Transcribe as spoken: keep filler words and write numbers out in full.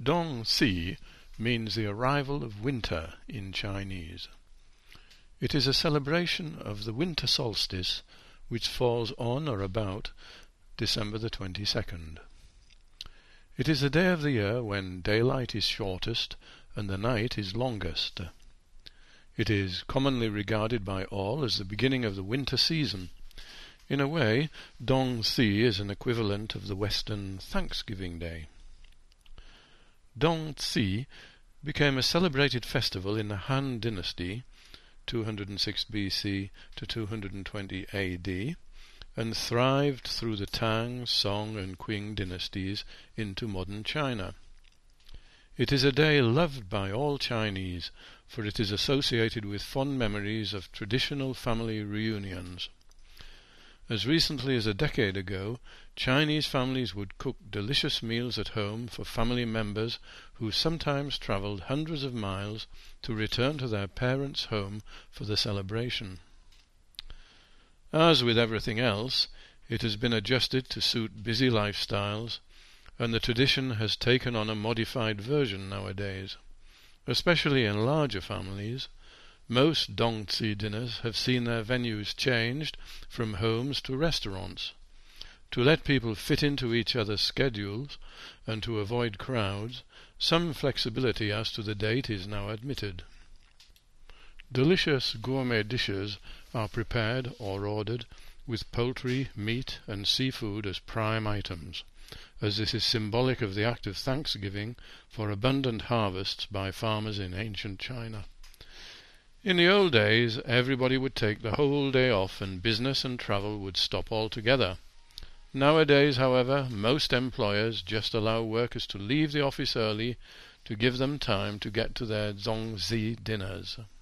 Dong Si means the arrival of winter in Chinese. It is a celebration of the winter solstice which falls on or about December the twenty-second. It is a day of the year when daylight is shortest and the night is longest. It is commonly regarded by all as the beginning of the winter season. In a way, Dong Si is an equivalent of the Western Thanksgiving Day. Dong Si became a celebrated festival in the Han Dynasty, two hundred six B C to two hundred twenty A D, and thrived through the Tang, Song and Qing dynasties into modern China. It is a day loved by all Chinese, for it is associated with fond memories of traditional family reunions. As recently as a decade ago, Chinese families would cook delicious meals at home for family members who sometimes travelled hundreds of miles to return to their parents' home for the celebration. As with everything else, it has been adjusted to suit busy lifestyles, and the tradition has taken on a modified version nowadays. Especially in larger families, most Dong Si dinners have seen their venues changed from homes to restaurants. To let people fit into each other's schedules and to avoid crowds, some flexibility as to the date is now admitted. Delicious gourmet dishes are prepared or ordered with poultry, meat and seafood as prime items, as this is symbolic of the act of thanksgiving for abundant harvests by farmers in ancient China. In the old days, everybody would take the whole day off and business and travel would stop altogether. Nowadays, however, most employers just allow workers to leave the office early to give them time to get to their Dong Si dinners.